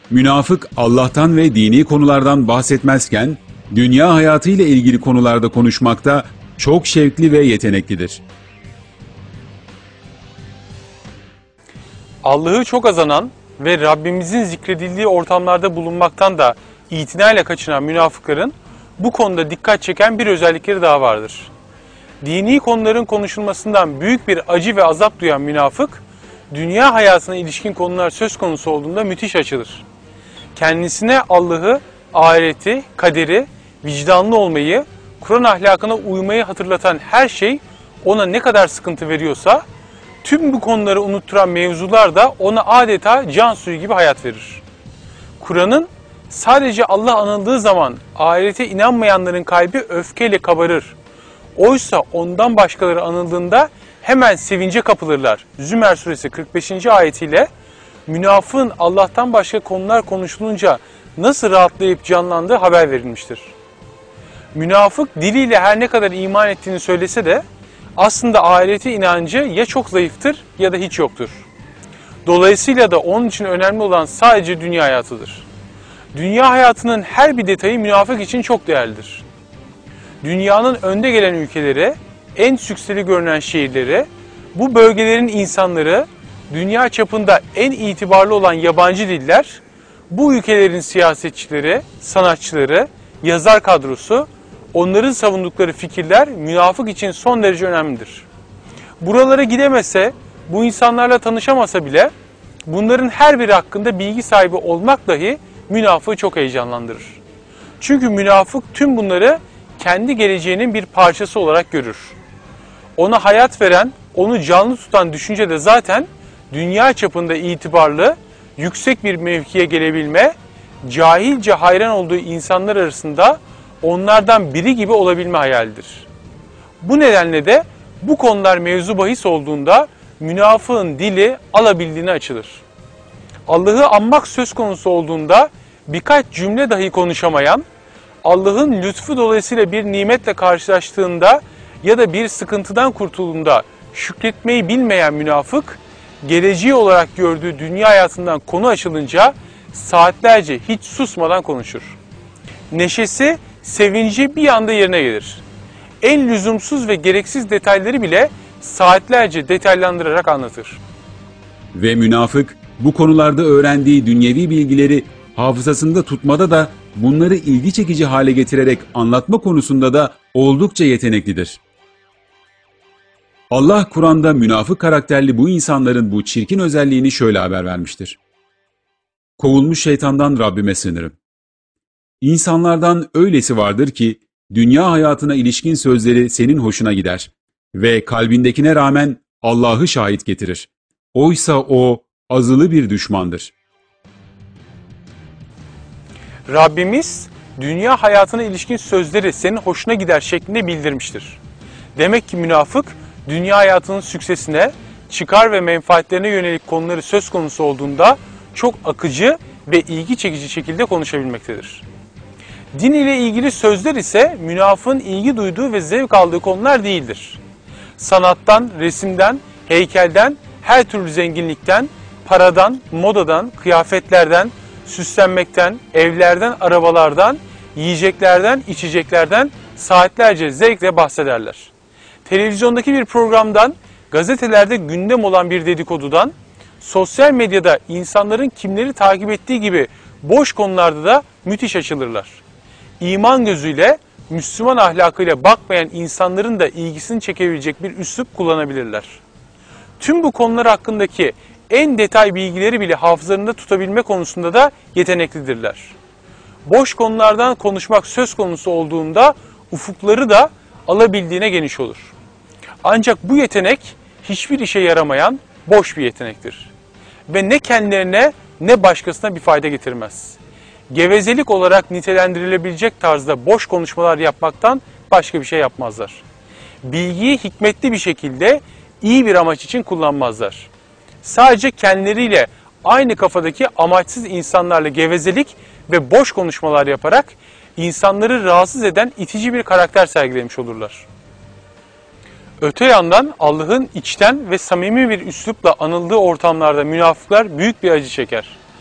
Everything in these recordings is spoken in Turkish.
Münafık Allah'tan ve dini konulardan bahsetmezken, dünya hayatıyla ilgili konularda konuşmakta çok şevkli ve yeteneklidir. Allah'ı çok azanan ve Rabbimizin zikredildiği ortamlarda bulunmaktan da itinayla kaçınan münafıkların bu konuda dikkat çeken bir özellikleri daha vardır. Dini konuların konuşulmasından büyük bir acı ve azap duyan münafık, dünya hayatına ilişkin konular söz konusu olduğunda müthiş açılır. Kendisine Allah'ı, ahireti, kaderi, vicdanlı olmayı, Kur'an ahlakına uymayı hatırlatan her şey ona ne kadar sıkıntı veriyorsa, tüm bu konuları unutturan mevzular da ona adeta can suyu gibi hayat verir. Kur'an'ın sadece Allah anıldığı zaman ahirete inanmayanların kalbi öfkeyle kabarır. Oysa ondan başkaları anıldığında hemen sevince kapılırlar. Zümer suresi 45. ayetiyle münafığın Allah'tan başka konular konuşulunca nasıl rahatlayıp canlandığı haber verilmiştir. Münafık diliyle her ne kadar iman ettiğini söylese de aslında ahirete inancı ya çok zayıftır ya da hiç yoktur. Dolayısıyla da onun için önemli olan sadece dünya hayatıdır. Dünya hayatının her bir detayı münafık için çok değerlidir. Dünyanın önde gelen ülkeleri, en sükseli görünen şehirleri, bu bölgelerin insanları, dünya çapında en itibarlı olan yabancı diller, bu ülkelerin siyasetçileri, sanatçıları, yazar kadrosu, onların savundukları fikirler münafık için son derece önemlidir. Buralara gidemese, bu insanlarla tanışamasa bile bunların her biri hakkında bilgi sahibi olmak dahi münafığı çok heyecanlandırır. Çünkü münafık tüm bunları kendi geleceğinin bir parçası olarak görür. Ona hayat veren, onu canlı tutan düşünce de zaten dünya çapında itibarlı, yüksek bir mevkiye gelebilme, cahilce hayran olduğu insanlar arasında onlardan biri gibi olabilme hayalidir. Bu nedenle de bu konular mevzu bahis olduğunda münafığın dili alabildiğine açılır. Allah'ı anmak söz konusu olduğunda birkaç cümle dahi konuşamayan, Allah'ın lütfu dolayısıyla bir nimetle karşılaştığında ya da bir sıkıntıdan kurtulduğunda şükretmeyi bilmeyen münafık, geleceği olarak gördüğü dünya hayatından konu açılınca saatlerce hiç susmadan konuşur. Neşesi, sevinci bir anda yerine gelir. En lüzumsuz ve gereksiz detayları bile saatlerce detaylandırarak anlatır. Ve münafık bu konularda öğrendiği dünyevi bilgileri hafızasında tutmada da bunları ilgi çekici hale getirerek anlatma konusunda da oldukça yeteneklidir. Allah Kur'an'da münafık karakterli bu insanların bu çirkin özelliğini şöyle haber vermiştir. Kovulmuş şeytandan Rabbime sığınırım. İnsanlardan öylesi vardır ki dünya hayatına ilişkin sözleri senin hoşuna gider ve kalbindekine rağmen Allah'ı şahit getirir. Oysa o azılı bir düşmandır. Rabbimiz dünya hayatına ilişkin sözleri senin hoşuna gider şeklinde bildirmiştir. Demek ki münafık dünya hayatının süksesine, çıkar ve menfaatlerine yönelik konuları söz konusu olduğunda çok akıcı ve ilgi çekici şekilde konuşabilmektedir. Din ile ilgili sözler ise münafığın ilgi duyduğu ve zevk aldığı konular değildir. Sanattan, resimden, heykelden, her türlü zenginlikten, paradan, modadan, kıyafetlerden, süslenmekten, evlerden, arabalardan, yiyeceklerden, içeceklerden saatlerce zevkle bahsederler. Televizyondaki bir programdan, gazetelerde gündem olan bir dedikodudan, sosyal medyada insanların kimleri takip ettiği gibi boş konularda da müthiş açılırlar. İman gözüyle, Müslüman ahlakıyla bakmayan insanların da ilgisini çekebilecek bir üslup kullanabilirler. Tüm bu konular hakkındaki en detay bilgileri bile hafızalarında tutabilme konusunda da yeteneklidirler. Boş konulardan konuşmak söz konusu olduğunda ufukları da alabildiğine geniş olur. Ancak bu yetenek hiçbir işe yaramayan boş bir yetenektir. Ve ne kendilerine ne başkasına bir fayda getirmez. Gevezelik olarak nitelendirilebilecek tarzda boş konuşmalar yapmaktan başka bir şey yapmazlar. Bilgiyi hikmetli bir şekilde iyi bir amaç için kullanmazlar. Sadece kendileriyle aynı kafadaki amaçsız insanlarla gevezelik ve boş konuşmalar yaparak insanları rahatsız eden itici bir karakter sergilemiş olurlar. Öte yandan Allah'ın içten ve samimi bir üslupla anıldığı ortamlarda münafıklar büyük bir acı çeker.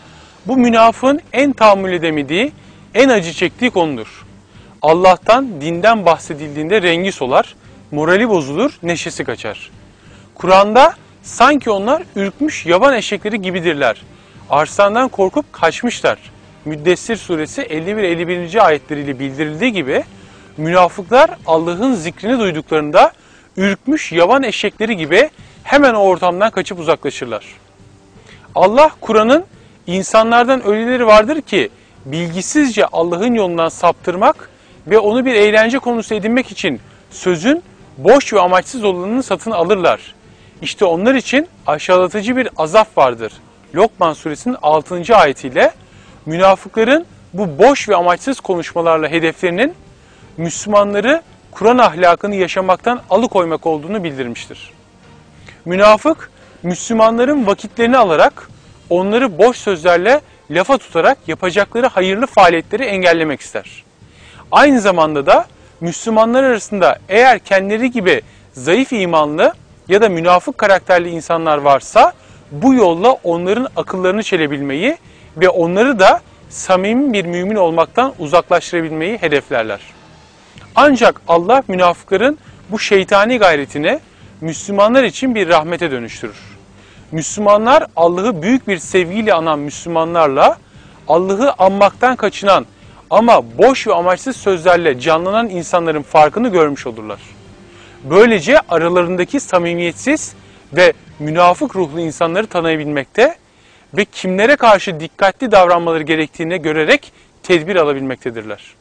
Bu münafığın en tahammül edemediği, en acı çektiği konudur. Allah'tan, dinden bahsedildiğinde rengi solar, morali bozulur, neşesi kaçar. Kur'an'da sanki onlar ürkmüş yaban eşekleri gibidirler. Arslandan korkup kaçmışlar. Müddessir suresi 51-51. ayetleriyle bildirildiği gibi münafıklar Allah'ın zikrini duyduklarında ürkmüş yaban eşekleri gibi hemen o ortamdan kaçıp uzaklaşırlar. Allah Kur'an'ın insanlardan öyleleri vardır ki bilgisizce Allah'ın yolundan saptırmak ve onu bir eğlence konusu edinmek için sözün boş ve amaçsız olanını satın alırlar. İşte onlar için aşağılatıcı bir azap vardır. Lokman suresinin 6. ayetiyle münafıkların bu boş ve amaçsız konuşmalarla hedeflerinin Müslümanları Kur'an ahlakını yaşamaktan alıkoymak olduğunu bildirmiştir. Münafık, Müslümanların vakitlerini alarak, onları boş sözlerle lafa tutarak yapacakları hayırlı faaliyetleri engellemek ister. Aynı zamanda da Müslümanlar arasında eğer kendileri gibi zayıf imanlı ya da münafık karakterli insanlar varsa bu yolla onların akıllarını çelebilmeyi ve onları da samimi bir mümin olmaktan uzaklaştırabilmeyi hedeflerler. Ancak Allah münafıkların bu şeytani gayretini Müslümanlar için bir rahmete dönüştürür. Müslümanlar Allah'ı büyük bir sevgiyle anan Müslümanlarla Allah'ı anmaktan kaçınan ama boş ve amaçsız sözlerle canlanan insanların farkını görmüş olurlar. Böylece aralarındaki samimiyetsiz ve münafık ruhlu insanları tanıyabilmekte ve kimlere karşı dikkatli davranmaları gerektiğini görerek tedbir alabilmektedirler.